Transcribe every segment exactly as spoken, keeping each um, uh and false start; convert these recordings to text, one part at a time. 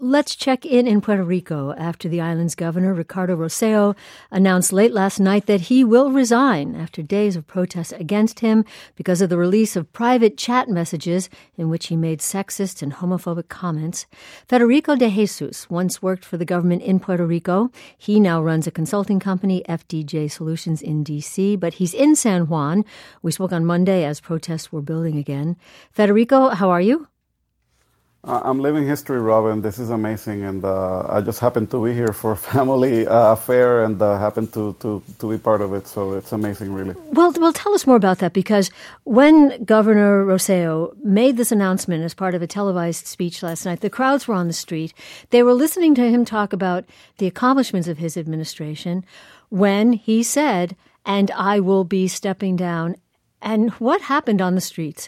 let's check in in Puerto Rico after the island's governor, Ricardo Rosselló, announced late last night that he will resign after days of protests against him because of the release of private chat messages in which he made sexist and homophobic comments. Federico de Jesus once worked for the government in Puerto Rico. He now runs a consulting company, F D J Solutions, in D C, but he's in San Juan. We spoke on Monday as protests were building again. Federico, how are you? Uh, I'm living history, Robin. This is amazing, and uh, I just happened to be here for a family uh, affair and uh, happened to, to, to be part of it, so it's amazing, really. Well, well, tell us more about that, because when Governor Rosselló made this announcement as part of a televised speech last night, the crowds were on the street. They were listening to him talk about the accomplishments of his administration when he said, "And I will be stepping down." And what happened on the streets?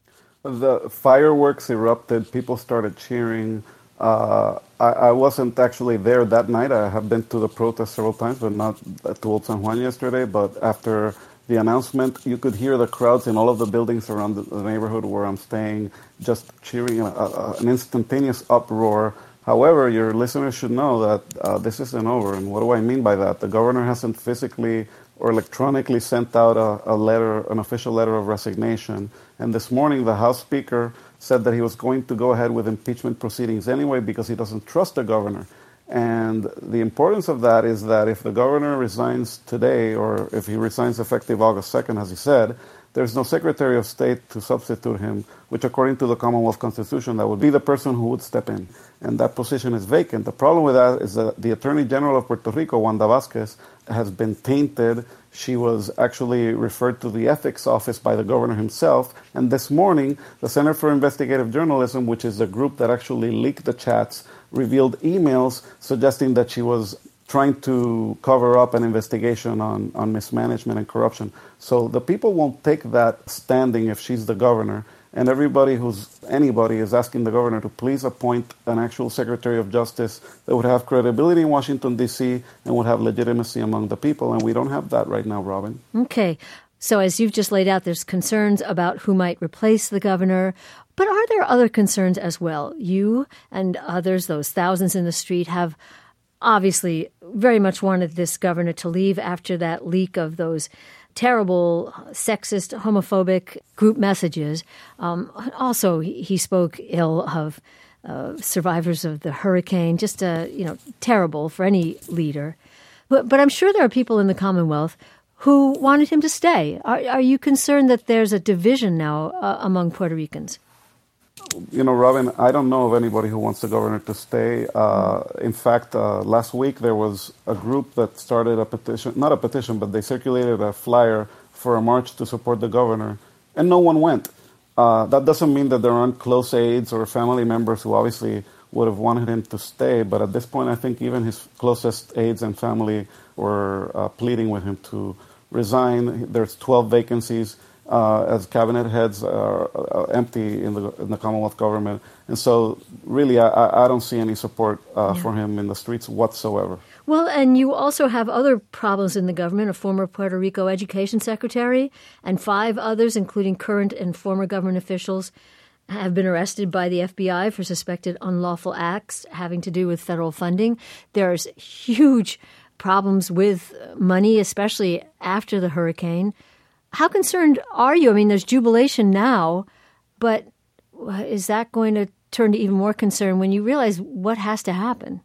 The fireworks erupted. People started cheering. Uh, I, I wasn't actually there that night. I have been to the protest several times, but not to Old San Juan yesterday. But after the announcement, you could hear the crowds in all of the buildings around the, the neighborhood where I'm staying just cheering, a, a, an instantaneous uproar. However, your listeners should know that uh, this isn't over. And what do I mean by that? The governor hasn't physically or electronically sent out a, a letter, an official letter of resignation. And this morning, the House Speaker said that he was going to go ahead with impeachment proceedings anyway because he doesn't trust the governor. And the importance of that is that if the governor resigns today, or if he resigns effective August second, as he said, there's no Secretary of State to substitute him, which according to the Commonwealth Constitution, that would be the person who would step in. And that position is vacant. The problem with that is that the Attorney General of Puerto Rico, Wanda Vázquez, has been tainted. She was actually referred to the ethics office by the governor himself. And this morning, the Center for Investigative Journalism, which is the group that actually leaked the chats, revealed emails suggesting that she was trying to cover up an investigation on, on mismanagement and corruption. So the people won't take that standing if she's the governor. And everybody who's, anybody is asking the governor to please appoint an actual Secretary of Justice that would have credibility in Washington, D C, and would have legitimacy among the people. And we don't have that right now, Robin. Okay. So as you've just laid out, there's concerns about who might replace the governor. But are there other concerns as well? You and others, those thousands in the street, have obviously very much wanted this governor to leave after that leak of those terrible, sexist, homophobic group messages. Um, also, he spoke ill of uh, survivors of the hurricane, just, uh, you know, terrible for any leader. But, but I'm sure there are people in the Commonwealth who wanted him to stay. Are, are you concerned that there's a division now uh, among Puerto Ricans? You know, Robin, I don't know of anybody who wants the governor to stay. Uh, in fact, uh, last week there was a group that started a petition, not a petition, but they circulated a flyer for a march to support the governor, and no one went. Uh, that doesn't mean that there aren't close aides or family members who obviously would have wanted him to stay, but at this point I think even his closest aides and family were uh, pleading with him to resign. There's twelve vacancies. Uh, as cabinet heads are uh, empty in the in the Commonwealth government. And so really I, I don't see any support uh, yeah. for him in the streets whatsoever. Well, and you also have other problems in the government, a former Puerto Rico education secretary and five others, including current and former government officials, have been arrested by the F B I for suspected unlawful acts having to do with federal funding. There's huge problems with money, especially after the hurricane. How concerned are you? I mean, there's jubilation now, but is that going to turn to even more concern when you realize what has to happen?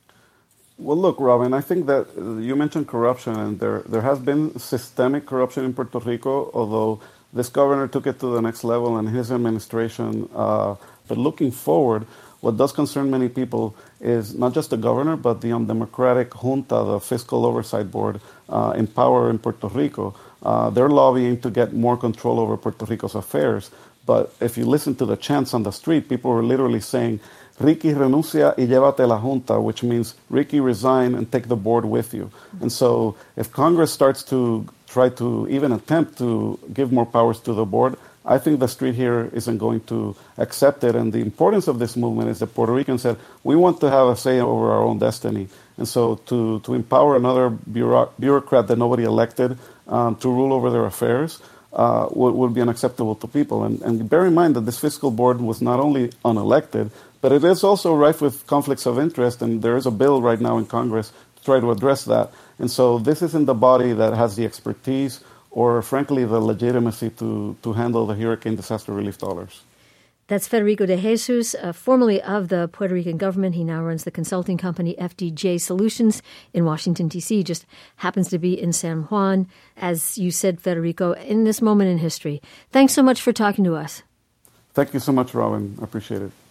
Well, look, Robin, I think that you mentioned corruption, and there there has been systemic corruption in Puerto Rico, although this governor took it to the next level in his administration. Uh, but looking forward, what does concern many people is not just the governor, but the undemocratic junta, the Fiscal Oversight Board, uh, in power in Puerto Rico. Uh, they're lobbying to get more control over Puerto Rico's affairs. But if you listen to the chants on the street, people were literally saying, Ricky renuncia y llévate la junta, which means Ricky resign and take the board with you. And so if Congress starts to try to even attempt to give more powers to the board, I think the street here isn't going to accept it. And the importance of this movement is that Puerto Ricans said, we want to have a say over our own destiny. And so to, to empower another bureauc- bureaucrat that nobody elected um, to rule over their affairs uh, would, would be unacceptable to people. And, and bear in mind that this fiscal board was not only unelected, But it is also rife with conflicts of interest, and there is a bill right now in Congress to try to address that. And so this isn't the body that has the expertise or, frankly, the legitimacy to, to handle the hurricane disaster relief dollars. That's Federico de Jesus, uh, formerly of the Puerto Rican government. He now runs the consulting company F D J Solutions in Washington, D C, just happens to be in San Juan, as you said, Federico, in this moment in history. Thanks so much for talking to us. Thank you so much, Robin. I appreciate it.